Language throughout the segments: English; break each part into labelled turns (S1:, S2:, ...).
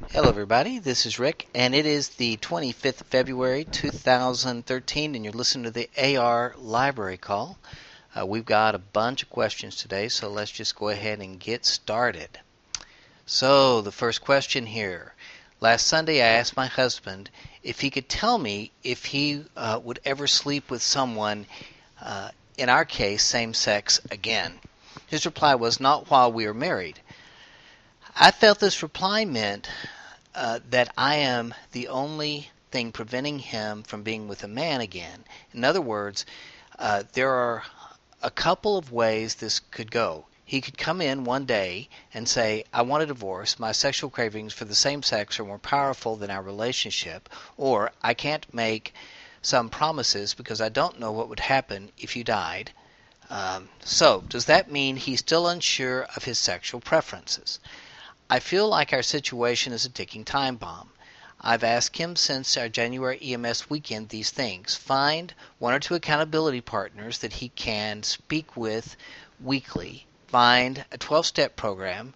S1: Hello, everybody. This is Rick, and it is the 25th of February, 2013, and you're listening to the AR Library Call. We've got a bunch of questions today, so let's just go ahead and get started. So, the first question here. Last Sunday, I asked my husband if he could tell me if he would ever sleep with someone, in our case, same sex, again. His reply was, not while we are married. I felt this reply meant that I am the only thing preventing him from being with a man again. In other words, there are a couple of ways this could go. He could come in one day and say, I want a divorce. My sexual cravings for the same sex are more powerful than our relationship. Or, I can't make some promises because I don't know what would happen if you died. So, does that mean he's still unsure of his sexual preferences? I feel like our situation is a ticking time bomb. I've asked him since our January EMS weekend these things. Find one or two accountability partners that he can speak with weekly. Find a 12-step program.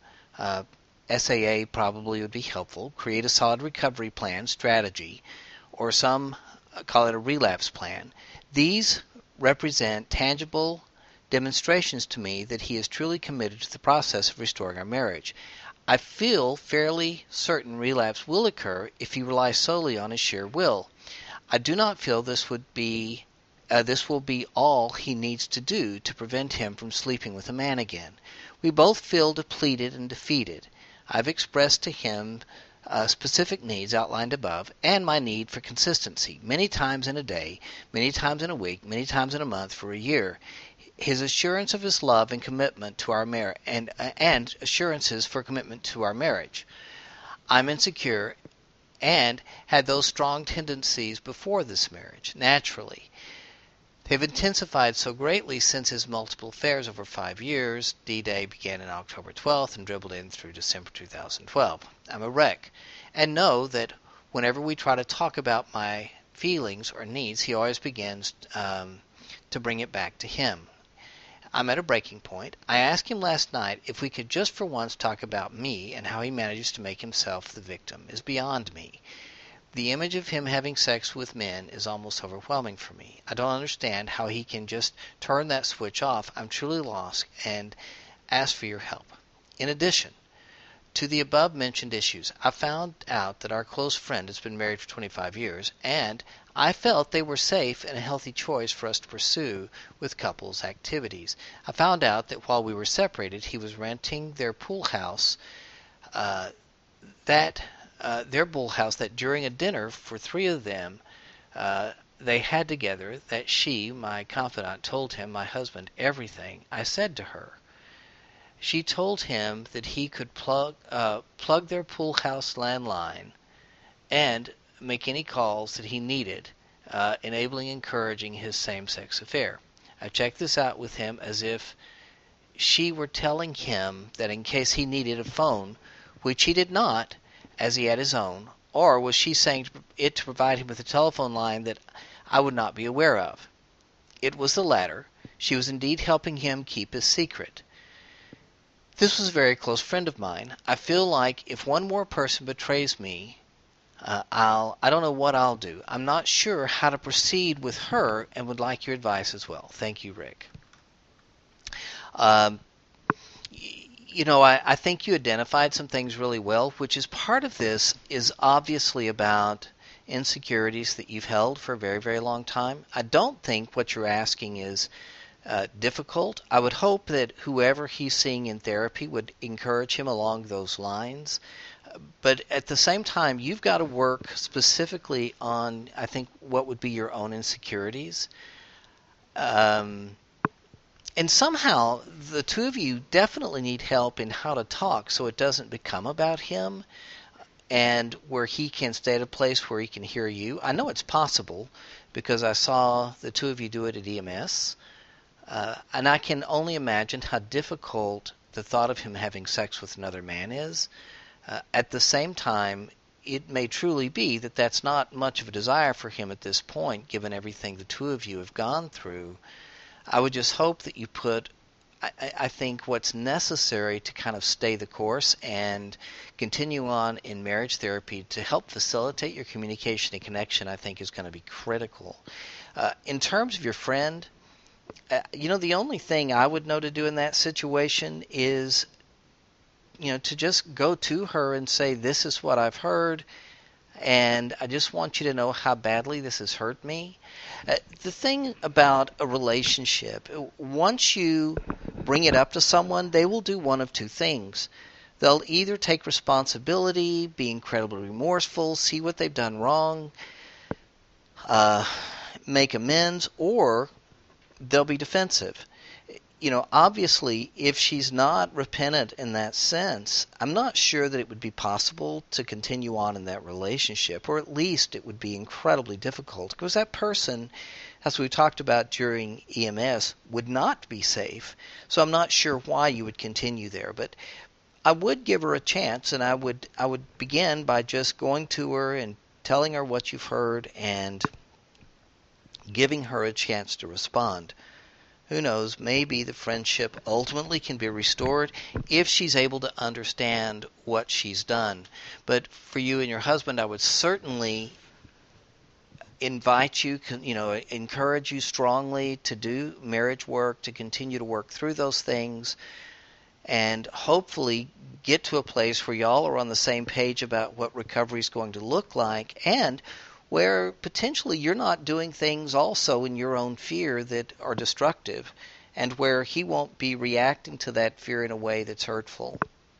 S1: SAA probably would be helpful. Create a solid recovery plan, strategy, or some call it a relapse plan. These represent tangible demonstrations to me that he is truly committed to the process of restoring our marriage. I feel fairly certain relapse will occur if he relies solely on his sheer will. I do not feel this will be all he needs to do to prevent him from sleeping with a man again. We both feel depleted and defeated. I've expressed to him specific needs outlined above, and my need for consistency, many times in a day, many times in a week, many times in a month, for a year. His assurance of his love and commitment to our marriage, and assurances for commitment to our marriage. I'm insecure and had those strong tendencies before this marriage, naturally. They've intensified so greatly since his multiple affairs over 5 years. D-Day began on October 12th and dribbled in through December 2012. I'm a wreck, and know that whenever we try to talk about my feelings or needs, he always begins to bring it back to him. I'm at a breaking point. I asked him last night if we could just for once talk about me, and how he manages to make himself the victim is beyond me. The image of him having sex with men is almost overwhelming for me. I don't understand how he can just turn that switch off. I'm truly lost and ask for your help. In addition to the above-mentioned issues, I found out that our close friend has been married for 25 years, and I felt they were safe and a healthy choice for us to pursue with couples activities. I found out that while we were separated, he was renting their pool house, their pool house, that during a dinner for 3 of them they had together, that she, my confidant, told him, my husband, everything I said to her. She told him that he could plug their pool house landline and make any calls that he needed, enabling and encouraging his same-sex affair. I checked this out with him as if she were telling him that in case he needed a phone, which he did not, as he had his own, or was she saying it to provide him with a telephone line that I would not be aware of? It was the latter. She was indeed helping him keep his secret. This was a very close friend of mine. I feel like if one more person betrays me, I don't know what I'll do. I'm not sure how to proceed with her and would like your advice as well. Thank you, Rick. I think you identified some things really well, which is part of this is obviously about insecurities that you've held for a very, very long time. I don't think what you're asking is difficult. I would hope that whoever he's seeing in therapy would encourage him along those lines. But at the same time, you've got to work specifically on, I think, what would be your own insecurities. And somehow, the two of you definitely need help in how to talk so it doesn't become about him, and where he can stay at a place where he can hear you. I know it's possible because I saw the two of you do it at EMS. And I can only imagine how difficult the thought of him having sex with another man is. At the same time, it may truly be that that's not much of a desire for him at this point, given everything the two of you have gone through. I would just hope that you put I think what's necessary to kind of stay the course and continue on in marriage therapy to help facilitate your communication and connection, I think is going to be critical. In terms of your friend, the only thing I would know to do in that situation is, to just go to her and say, this is what I've heard, and I just want you to know how badly this has hurt me. The thing about a relationship, once you bring it up to someone, they will do one of two things. They'll either take responsibility, be incredibly remorseful, see what they've done wrong, make amends, or they'll be defensive. Obviously, if she's not repentant in that sense, I'm not sure that it would be possible to continue on in that relationship, or at least it would be incredibly difficult, because that person, as we talked about during EMS, would not be safe. So I'm not sure why you would continue there, but I would give her a chance, and I would begin by just going to her and telling her what you've heard and giving her a chance to respond. Who knows, maybe the friendship ultimately can be restored if she's able to understand what she's done. But for you and your husband, I would certainly invite you, encourage you strongly to do marriage work, to continue to work through those things, and hopefully get to a place where y'all are on the same page about what recovery is going to look like, and where potentially you're not doing things also in your own fear that are destructive, and where he won't be reacting to that fear in a way that's hurtful.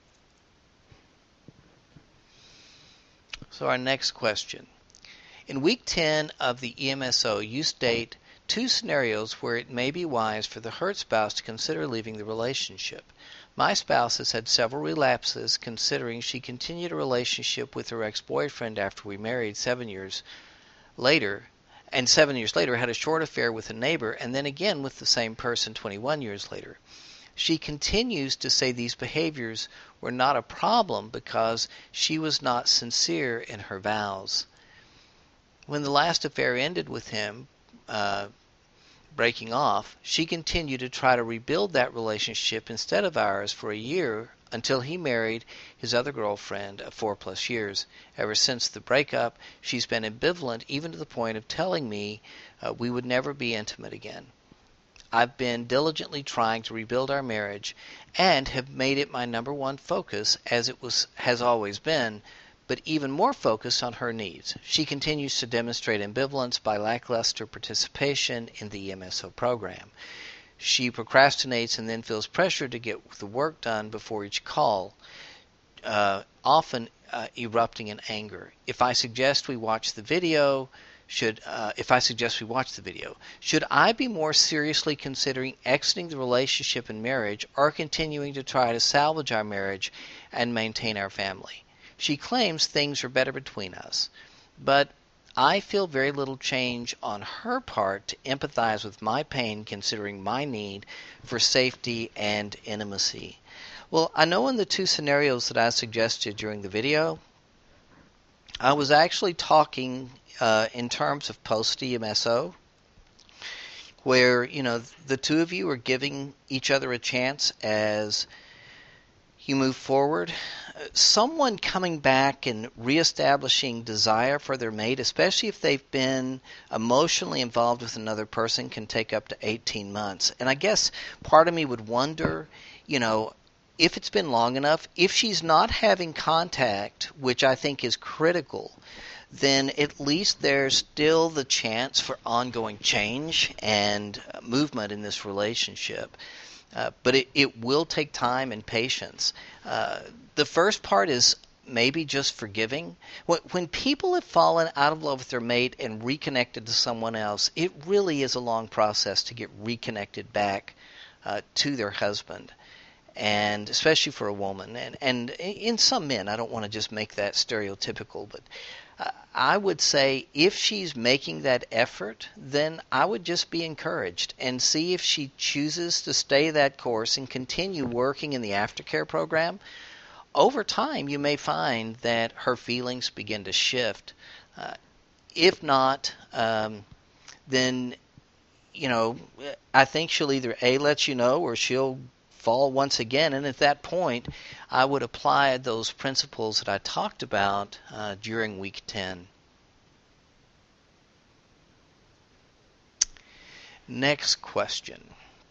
S1: So our next question. In week 10 of the EMSO, you state 2 scenarios where it may be wise for the hurt spouse to consider leaving the relationship. My spouse has had several relapses, considering she continued a relationship with her ex-boyfriend after we married 7 years later, and 7 years later had a short affair with a neighbor, and then again with the same person 21 years later. She continues to say these behaviors were not a problem because she was not sincere in her vows. When the last affair ended with him, breaking off, she continued to try to rebuild that relationship instead of ours for a year until he married his other girlfriend of 4+ years. Ever since the breakup, she's been ambivalent, even to the point of telling me we would never be intimate again. I've been diligently trying to rebuild our marriage and have made it my number one focus, as it has always been, but even more focused on her needs. She continues to demonstrate ambivalence by lackluster participation in the EMSO program. She procrastinates and then feels pressure to get the work done before each call, often erupting in anger. If I suggest we watch the video, should I be more seriously considering exiting the relationship and marriage, or continuing to try to salvage our marriage and maintain our family? She claims things are better between us, but I feel very little change on her part to empathize with my pain, considering my need for safety and intimacy. Well, I know in the 2 scenarios that I suggested during the video, I was actually talking in terms of post-EMSO, where, the 2 of you are giving each other a chance as you move forward. Someone coming back and reestablishing desire for their mate, especially if they've been emotionally involved with another person, can take up to 18 months. And I guess part of me would wonder, if it's been long enough, if she's not having contact, which I think is critical, then at least there's still the chance for ongoing change and movement in this relationship. But it will take time and patience. The first part is maybe just forgiving. When people have fallen out of love with their mate and reconnected to someone else, it really is a long process to get reconnected back to their husband, and especially for a woman. And in some men, I don't want to just make that stereotypical, but I would say if she's making that effort, then I would just be encouraged and see if she chooses to stay that course and continue working in the aftercare program. Over time, you may find that her feelings begin to shift. If not, then, I think she'll either A, let you know, or she'll fall once again, and at that point, I would apply those principles that I talked about during week 10. Next question.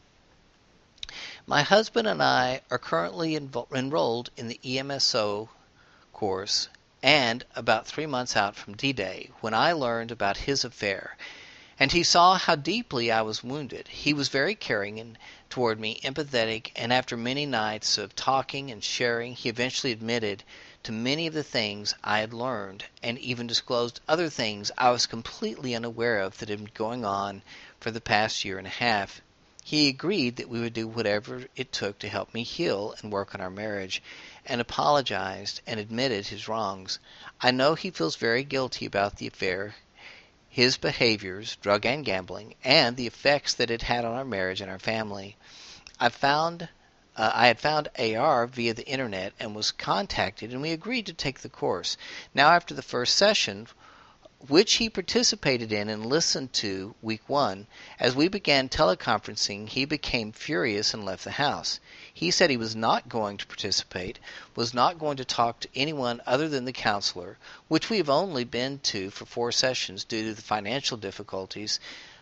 S1: My husband and I are currently enrolled in the EMSO course and about 3 months out from D-Day when I learned about his affair, and he saw how deeply I was wounded. He was very caring and toward me, empathetic, and after many nights of talking and sharing, he eventually admitted to many of the things I had learned and even disclosed other things I was completely unaware of that had been going on for the past year and a half. He agreed that we would do whatever it took to help me heal and work on our marriage, and apologized and admitted his wrongs. I know he feels very guilty about the affair, his behaviors, drug and gambling, and the effects that it had on our marriage and our family. I had found AR via the internet and was contacted, and we agreed to take the course. Now, after the first session, which he participated in and listened to week 1, as we began teleconferencing, he became furious and left the house. He said he was not going to participate, was not going to talk to anyone other than the counselor, which we have only been to for 4 sessions due to the financial difficulties,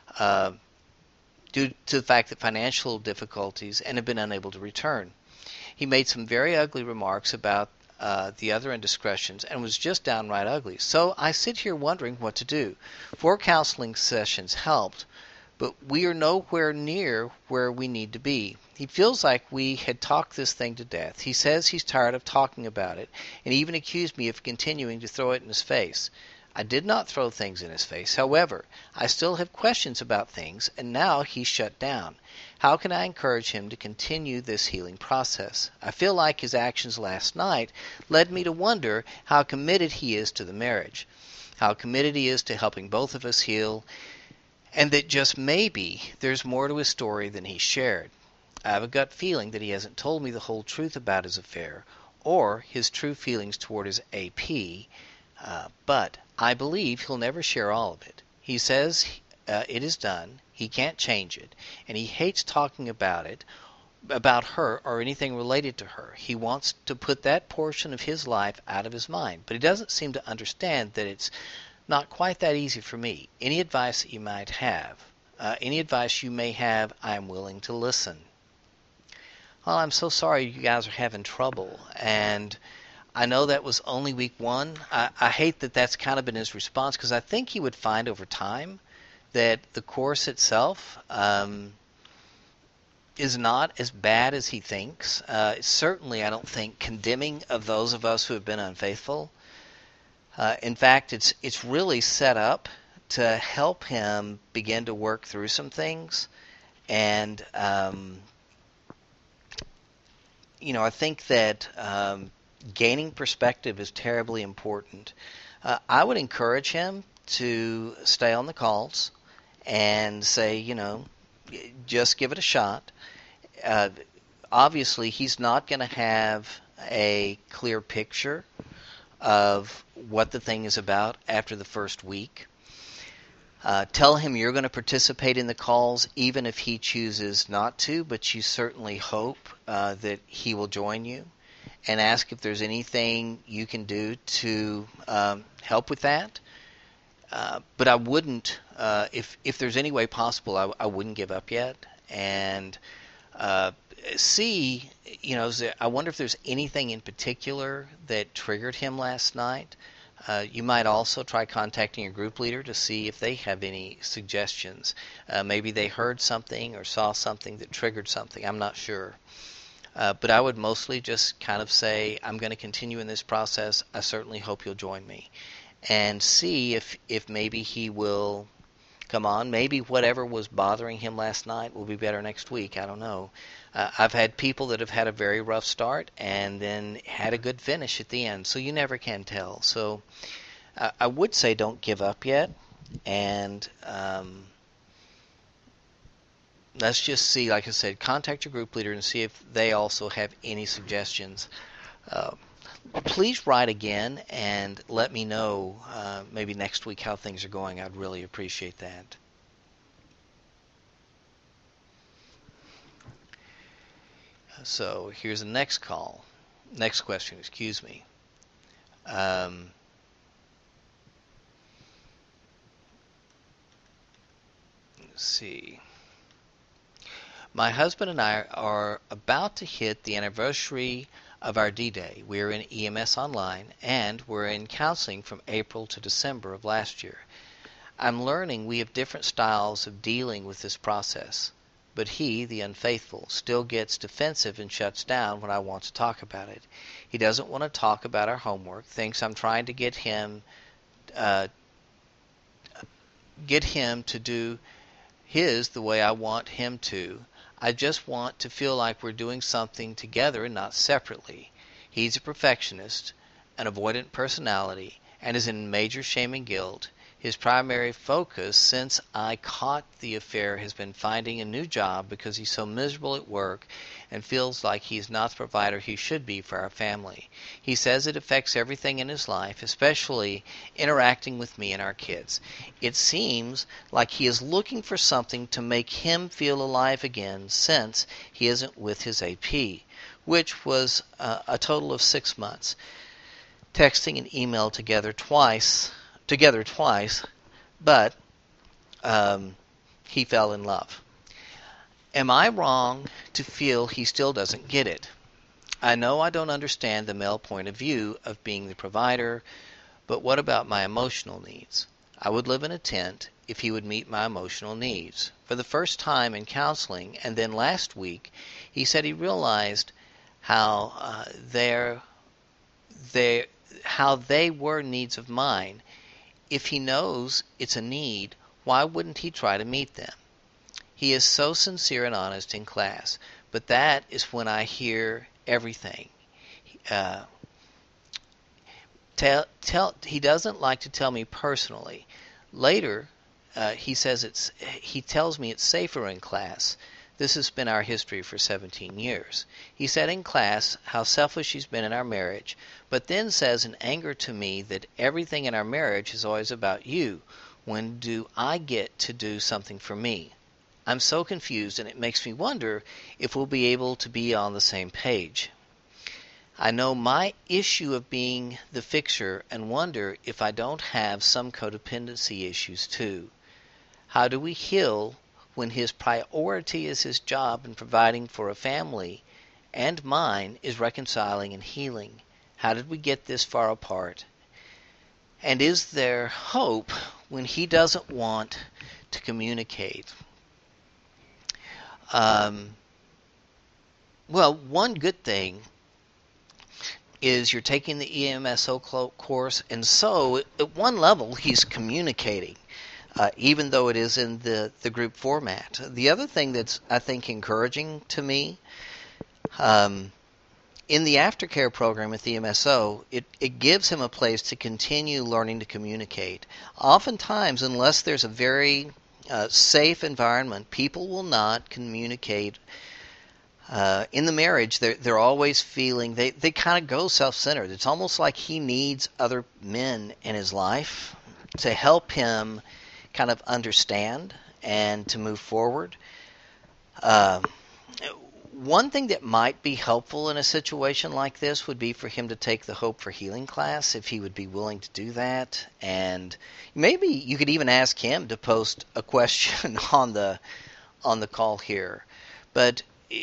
S1: due to the fact that financial difficulties, and have been unable to return. He made some very ugly remarks about the other indiscretions and was just downright ugly. So I sit here wondering what to do. 4 counseling sessions helped, but we are nowhere near where we need to be. He feels like we had talked this thing to death. He says he's tired of talking about it, and even accused me of continuing to throw it in his face. I did not throw things in his face. However, I still have questions about things, and now he's shut down. How can I encourage him to continue this healing process? I feel like his actions last night led me to wonder how committed he is to the marriage, how committed he is to helping both of us heal, and that just maybe there's more to his story than he shared. I have a gut feeling that he hasn't told me the whole truth about his affair or his true feelings toward his AP, but I believe he'll never share all of it. He says it is done, he can't change it, and he hates talking about it, about her or anything related to her. He wants to put that portion of his life out of his mind, but he doesn't seem to understand that it's not quite that easy for me. Any advice that you might have, any advice you may have, I am willing to listen. Well, I'm so sorry you guys are having trouble, and I know that was only week 1. I hate that that's kind of been his response, because I think he would find over time that the course itself is not as bad as he thinks. Certainly, I don't think condemning of those of us who have been unfaithful. In fact, it's really set up to help him begin to work through some things, and I think that gaining perspective is terribly important. I would encourage him to stay on the calls and say, just give it a shot. Obviously, he's not going to have a clear picture of what the thing is about after the first week. Tell him you're going to participate in the calls even if he chooses not to, but you certainly hope that he will join you, and ask if there's anything you can do to help with that. But I wouldn't, if there's any way possible, I wouldn't give up yet. And see, I wonder if there's anything in particular that triggered him last night. You might also try contacting your group leader to see if they have any suggestions. Maybe they heard something or saw something that triggered something. I'm not sure. But I would mostly just kind of say, I'm going to continue in this process. I certainly hope you'll join me. And see if maybe he will come on. Maybe whatever was bothering him last night will be better next week. I don't know. I've had people that have had a very rough start and then had a good finish at the end. So you never can tell. So I would say don't give up yet. And let's just see, like I said, contact your group leader and see if they also have any suggestions. Please write again and let me know maybe next week how things are going. I'd really appreciate that. So here's the next question, excuse me. Let's see. My husband and I are about to hit the anniversary of our D-Day. We're in EMS Online, and we're in counseling from April to December of last year. I'm learning we have different styles of dealing with this process, but he, the unfaithful, still gets defensive and shuts down when I want to talk about it. He doesn't want to talk about our homework, thinks I'm trying to get him to do his the way I want him to. I just want to feel like we're doing something together and not separately. He's a perfectionist, an avoidant personality, and is in major shame and guilt. His primary focus since I caught the affair has been finding a new job because he's so miserable at work and feels like he's not the provider he should be for our family. He says it affects everything in his life, especially interacting with me and our kids. It seems like he is looking for something to make him feel alive again since he isn't with his AP, which was a total of 6 months. Texting and email together twice, but he fell in love. Am I wrong to feel he still doesn't get it? I know I don't understand the male point of view of being the provider, but what about my emotional needs? I would live in a tent if he would meet my emotional needs. For the first time in counseling, and then last week, he said he realized how they were needs of mine. If he knows it's a need, why wouldn't he try to meet them? He is so sincere and honest in class, but that is when I hear everything. He doesn't like to tell me personally. Later, he tells me it's safer in class. This has been our history for 17 years. He said in class how selfish he's been in our marriage, but then says in anger to me that everything in our marriage is always about you. When do I get to do something for me? I'm so confused, and it makes me wonder if we'll be able to be on the same page. I know my issue of being the fixer and wonder if I don't have some codependency issues too. How do we heal when his priority is his job and providing for a family, and mine is reconciling and healing? How did we get this far apart? And is there hope when he doesn't want to communicate? Well, one good thing is you're taking the EMSO course, and so at one level he's communicating. Even though it is in the group format. The other thing that's, I think, encouraging to me, in the aftercare program at the EMSO, it gives him a place to continue learning to communicate. Oftentimes, unless there's a very safe environment, people will not communicate. In the marriage, they're always feeling, they kind of go self-centered. It's almost like he needs other men in his life to help him kind of understand and to move forward. One thing that might be helpful in a situation like this would be for him to take the Hope for Healing class, if he would be willing to do that. And maybe you could even ask him to post a question on the call here. But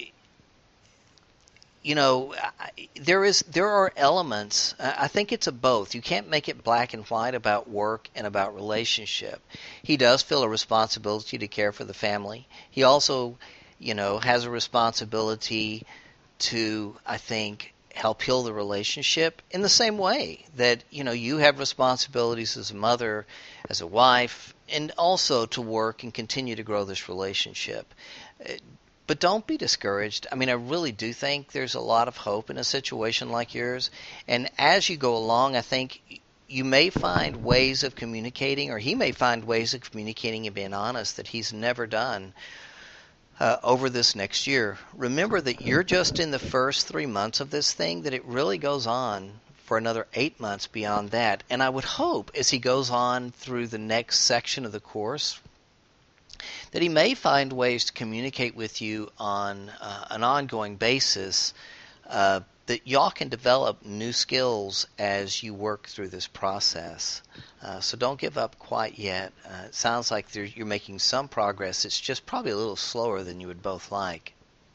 S1: there are elements. I think it's a both. You can't make it black and white about work and about relationship. He does feel a responsibility to care for the family. He also, has a responsibility to, I think, help heal the relationship in the same way that, you have responsibilities as a mother, as a wife, and also to work and continue to grow this relationship. But don't be discouraged. I mean, I really do think there's a lot of hope in a situation like yours. And as you go along, I think you may find ways of communicating, or he may find ways of communicating and being honest that he's never done over this next year. Remember that you're just in the first 3 months of this thing, that it really goes on for another 8 months beyond that. And I would hope as he goes on through the next section of the course that he may find ways to communicate with you on an ongoing basis, that y'all can develop new skills as you work through this process. So don't give up quite yet. It sounds like you're making some progress. It's just probably a little slower than you would both like.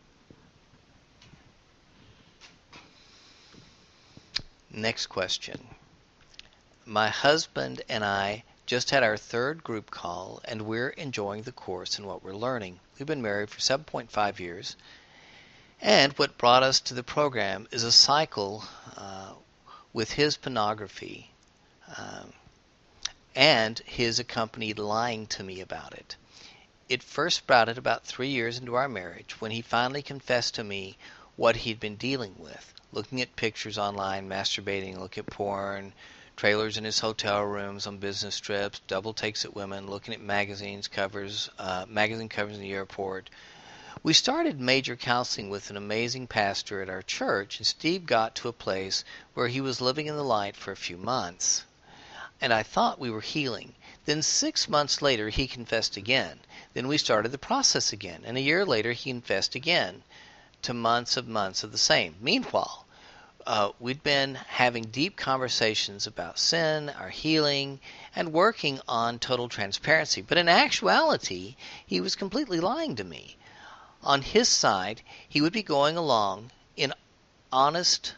S1: Next question. My husband and I just had our third group call, and we're enjoying the course and what we're learning. We've been married for 7.5 years, and what brought us to the program is a cycle with his pornography and his accompanied lying to me about it. It first sprouted about 3 years into our marriage when he finally confessed to me what he'd been dealing with, looking at pictures online, masturbating, looking at porn, trailers in his hotel rooms on business trips, double takes at women, looking at magazine covers in the airport. We started major counseling with an amazing pastor at our church, and Steve got to a place where he was living in the light for a few months. And I thought we were healing. Then 6 months later, he confessed again. Then we started the process again, and a year later, he confessed again to months of the same. Meanwhile, we'd been having deep conversations about sin, our healing, and working on total transparency. But in actuality, he was completely lying to me. On his side, he would be going along in honesty,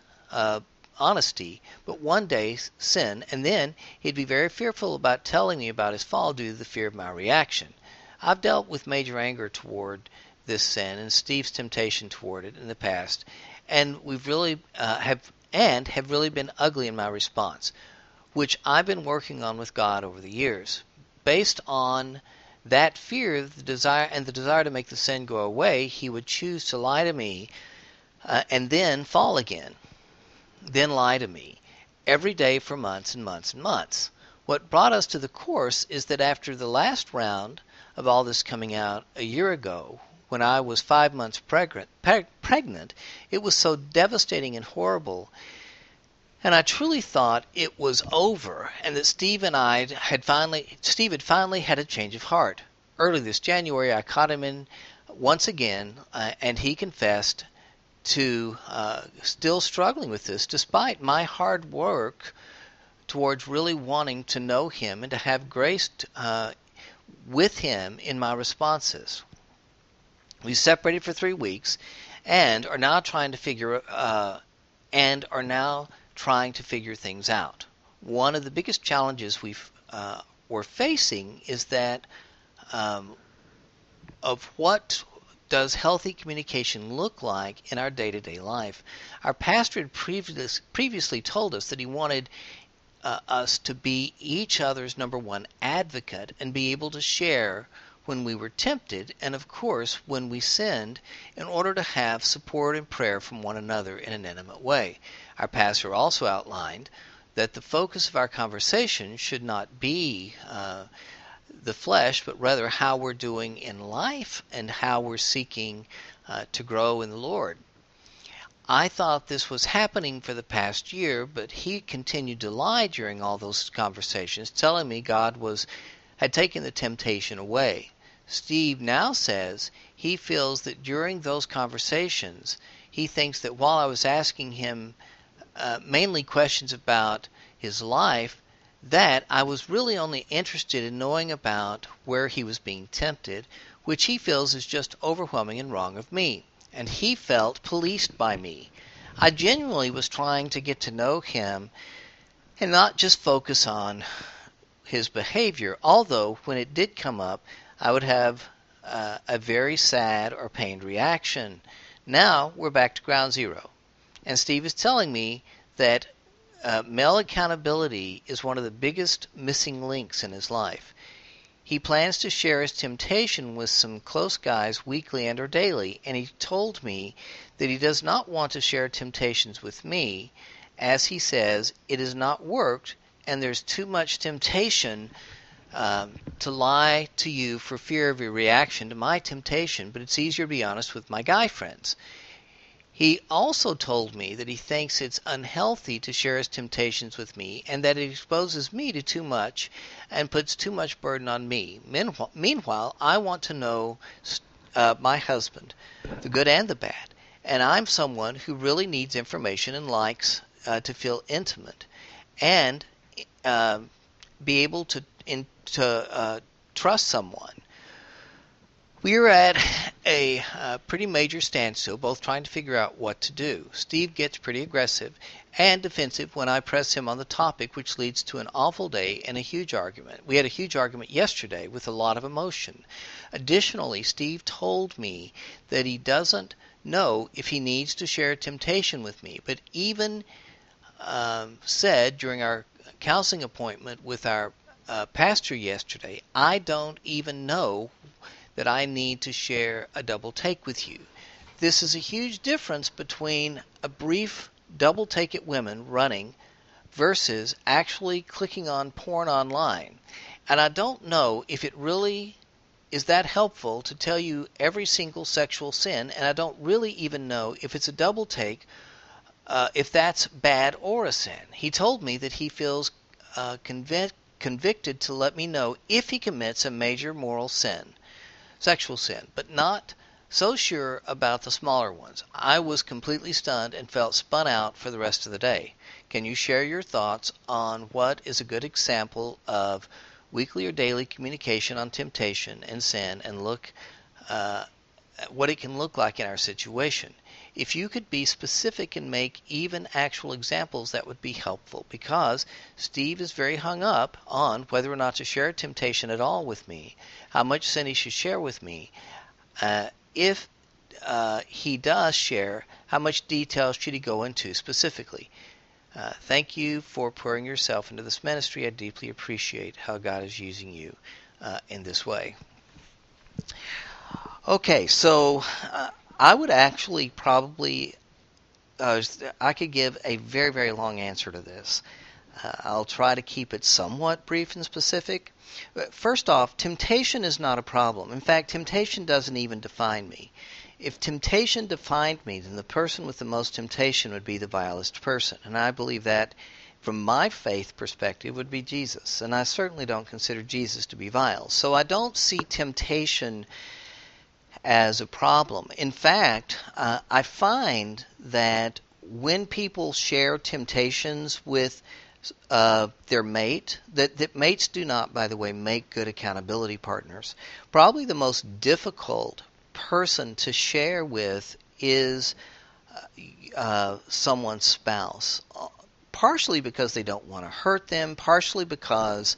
S1: but one day sin, and then he'd be very fearful about telling me about his fall due to the fear of my reaction. I've dealt with major anger toward this sin and Steve's temptation toward it in the past, and we've really have really been ugly in my response, which I've been working on with God over the years. Based on that fear, the desire to make the sin go away, he would choose to lie to me and then fall again, then lie to me every day for months and months and months. What brought us to the course is that after the last round of all this coming out a year ago, when I was 5 months pregnant, it was so devastating and horrible, and I truly thought it was over, and that Steve had finally had a change of heart. Early this January, I caught him once again, and he confessed to still struggling with this, despite my hard work towards really wanting to know him and to have grace with him in my responses. We separated for 3 weeks, and are now trying to figure things out. One of the biggest challenges we're facing is that of what does healthy communication look like in our day-to-day life. Our pastor had previously told us that he wanted us to be each other's number one advocate and be able to share when we were tempted, and of course when we sinned, in order to have support and prayer from one another in an intimate way. Our pastor also outlined that the focus of our conversation should not be the flesh, but rather how we're doing in life and how we're seeking to grow in the Lord. I thought this was happening for the past year, but he continued to lie during all those conversations, telling me God had taken the temptation away. Steve now says he feels that during those conversations, he thinks that while I was asking him mainly questions about his life, that I was really only interested in knowing about where he was being tempted, which he feels is just overwhelming and wrong of me. And he felt policed by me. I genuinely was trying to get to know him and not just focus on his behavior, although when it did come up, I would have a very sad or pained reaction. Now we're back to ground zero. And Steve is telling me that male accountability is one of the biggest missing links in his life. He plans to share his temptation with some close guys weekly and or daily, and he told me that he does not want to share temptations with me, as he says it has not worked and there's too much temptation to lie to you for fear of your reaction to my temptation, but it's easier to be honest with my guy friends. He also told me that he thinks it's unhealthy to share his temptations with me and that it exposes me to too much and puts too much burden on me. Meanwhile, I want to know my husband, the good and the bad, and I'm someone who really needs information and likes to feel intimate and be able to trust someone. We're at a pretty major standstill, both trying to figure out what to do. Steve gets pretty aggressive and defensive when I press him on the topic, which leads to an awful day and a huge argument. We had a huge argument yesterday with a lot of emotion. Additionally, Steve told me that he doesn't know if he needs to share temptation with me, but even said during our counseling appointment with our pastor yesterday, I don't even know that I need to share a double take with you. This is a huge difference between a brief double take at women running versus actually clicking on porn online. And I don't know if it really is that helpful to tell you every single sexual sin, and I don't really even know if it's a double take, if that's bad or a sin. He told me that he feels convicted to let me know if he commits a major moral sin, sexual sin, but not so sure about the smaller ones. I was completely stunned and felt spun out for the rest of the day. Can you share your thoughts on what is a good example of weekly or daily communication on temptation and sin, and look what it can look like in our situation? If you could be specific and make even actual examples, that would be helpful, because Steve is very hung up on whether or not to share temptation at all with me, how much sin he should share with me. If he does share, how much detail should he go into specifically? Thank you for pouring yourself into this ministry. I deeply appreciate how God is using you in this way. Okay, so I would actually probably, I could give a very, very long answer to this. I'll try to keep it somewhat brief and specific. First off, temptation is not a problem. In fact, temptation doesn't even define me. If temptation defined me, then the person with the most temptation would be the vilest person. And I believe that, from my faith perspective, would be Jesus. And I certainly don't consider Jesus to be vile. So I don't see temptation as a problem. In fact, I find that when people share temptations with their mate, that mates do not, by the way, make good accountability partners. Probably the most difficult person to share with is someone's spouse, partially because they don't want to hurt them, partially because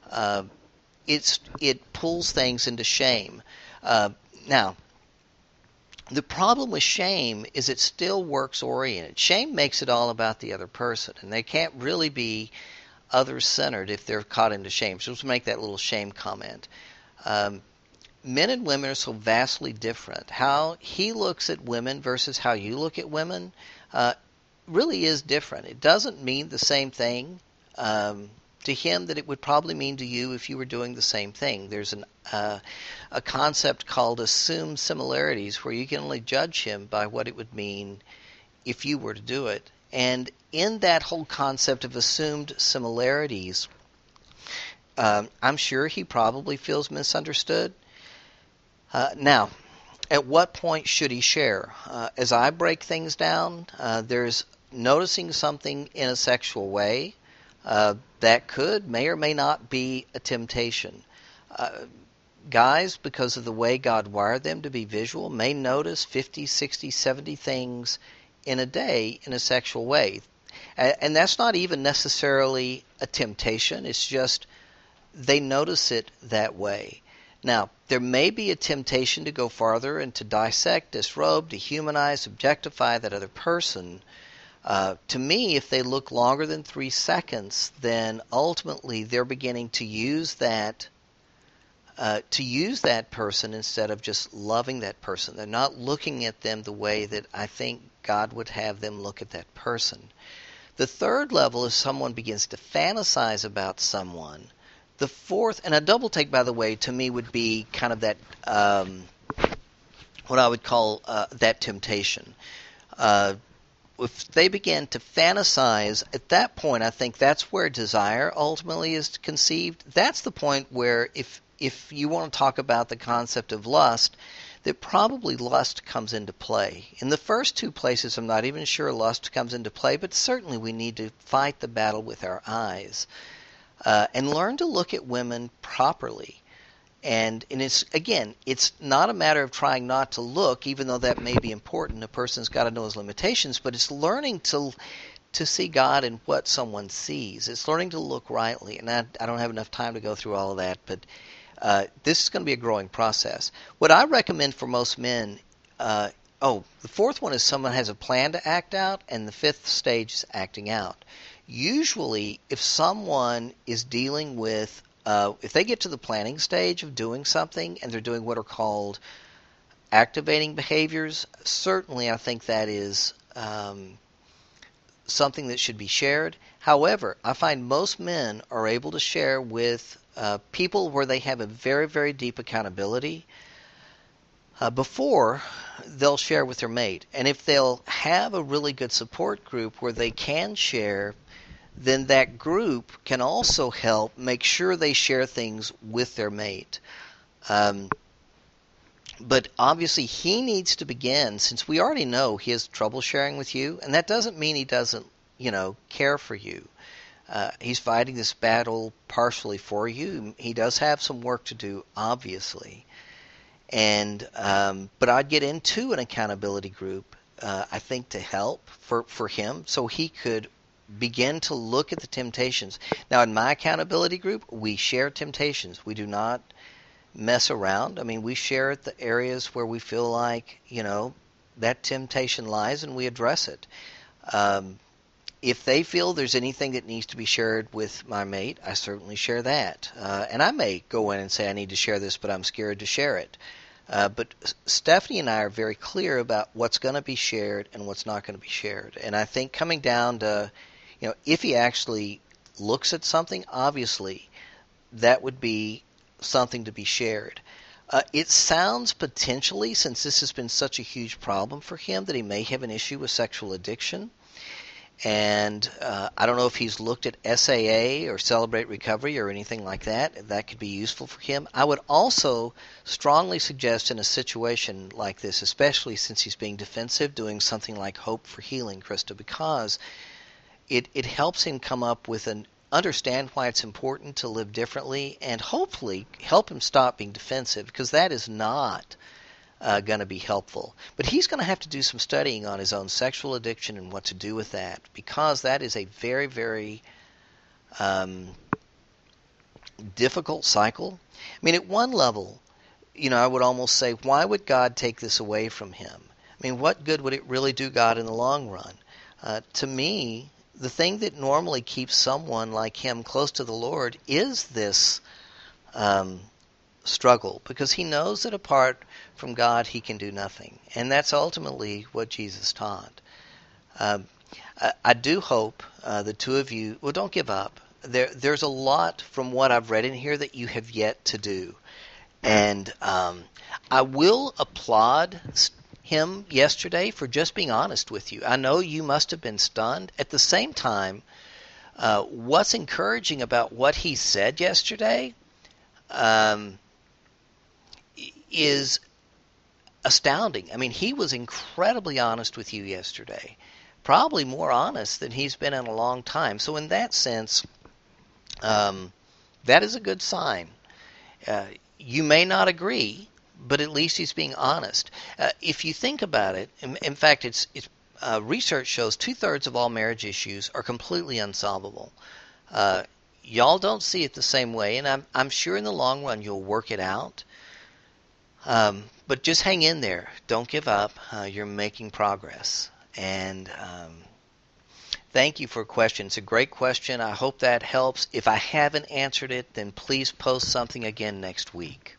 S1: it pulls things into shame. Now, the problem with shame is it still works oriented. Shame makes it all about the other person, and they can't really be other-centered if they're caught into shame. So let's make that little shame comment. Men and women are so vastly different. How he looks at women versus how you look at women really is different. It doesn't mean the same thing to him that it would probably mean to you if you were doing the same thing. There's a concept called assumed similarities, where you can only judge him by what it would mean if you were to do it. And in that whole concept of assumed similarities, I'm sure he probably feels misunderstood. Now, at what point should he share? As I break things down, there's noticing something in a sexual way that may or may not be a temptation. Guys, because of the way God wired them to be visual, may notice 50, 60, 70 things in a day in a sexual way. And that's not even necessarily a temptation. It's just they notice it that way. Now, there may be a temptation to go farther and to dissect, disrobe, dehumanize, objectify that other person. To me, if they look longer than 3 seconds, then ultimately they're beginning to use that person instead of just loving that person. They're not looking at them the way that I think God would have them look at that person. The third level is someone begins to fantasize about someone. The fourth, and a double take, by the way, to me would be kind of that, what I would call that temptation. if they begin to fantasize, at that point, I think that's where desire ultimately is conceived. That's the point where if you want to talk about the concept of lust, that probably lust comes into play. In the first two places, I'm not even sure lust comes into play, but certainly we need to fight the battle with our eyes and learn to look at women properly. And it's not a matter of trying not to look, even though that may be important. A person's got to know his limitations, but it's learning to see God in what someone sees. It's learning to look rightly. And I don't have enough time to go through all of that, but this is going to be a growing process. What I recommend for most men, the fourth one is someone has a plan to act out, and the fifth stage is acting out. Usually, if someone is dealing with if they get to the planning stage of doing something and they're doing what are called activating behaviors, certainly I think that is something that should be shared. However, I find most men are able to share with people where they have a very, very deep accountability before they'll share with their mate. And if they'll have a really good support group where they can share, then that group can also help make sure they share things with their mate. But obviously he needs to begin, since we already know he has trouble sharing with you, and that doesn't mean he doesn't, care for you. He's fighting this battle partially for you. He does have some work to do, obviously. And but I'd get into an accountability group, I think, to help for him so he could begin to look at the temptations. Now, in my accountability group, we share temptations. We do not mess around. I mean, we share the areas where we feel like, that temptation lies, and we address it. If they feel there's anything that needs to be shared with my mate, I certainly share that. And I may go in and say, I need to share this, but I'm scared to share it. But Stephanie and I are very clear about what's going to be shared and what's not going to be shared. And I think coming down to if he actually looks at something, obviously, that would be something to be shared. It sounds potentially, since this has been such a huge problem for him, that he may have an issue with sexual addiction. And I don't know if he's looked at SAA or Celebrate Recovery or anything like that. That could be useful for him. I would also strongly suggest in a situation like this, especially since he's being defensive, doing something like Hope for Healing, Krista, because it helps him come up with understand why it's important to live differently, and hopefully help him stop being defensive, because that is not going to be helpful. But he's going to have to do some studying on his own sexual addiction and what to do with that, because that is a very, very difficult cycle. I mean, at one level, I would almost say, why would God take this away from him? I mean, what good would it really do God in the long run? To me, the thing that normally keeps someone like him close to the Lord is this struggle, because he knows that apart from God he can do nothing. And that's ultimately what Jesus taught. I do hope the two of you, don't give up. There's a lot from what I've read in here that you have yet to do. And I will applaud him yesterday for just being honest with you. I know you must have been stunned. At the same time, what's encouraging about what he said yesterday is astounding. I mean, he was incredibly honest with you yesterday, probably more honest than he's been in a long time. So in that sense, that is a good sign. You may not agree, but at least he's being honest. If you think about it, in fact, it's research shows 2/3 of all marriage issues are completely unsolvable. Y'all don't see it the same way, and I'm sure in the long run you'll work it out. But just hang in there. Don't give up. You're making progress. And thank you for a question. It's a great question. I hope that helps. If I haven't answered it, then please post something again next week.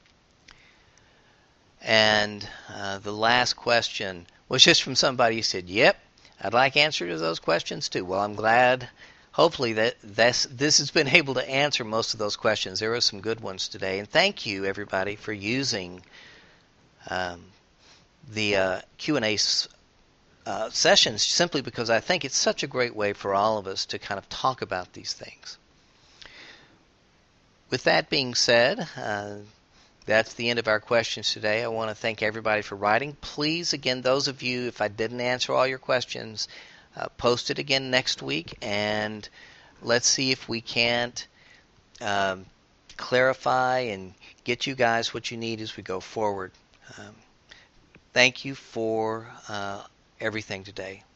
S1: And the last question was just from somebody who said, yep, I'd like answers to those questions too. Well, I'm glad, hopefully, that this has been able to answer most of those questions. There were some good ones today. And thank you, everybody, for using the Q&A sessions simply because I think it's such a great way for all of us to kind of talk about these things. With that being said, that's the end of our questions today. I want to thank everybody for writing. Please, again, those of you, if I didn't answer all your questions, post it again next week, and let's see if we can't clarify and get you guys what you need as we go forward. Thank you for everything today.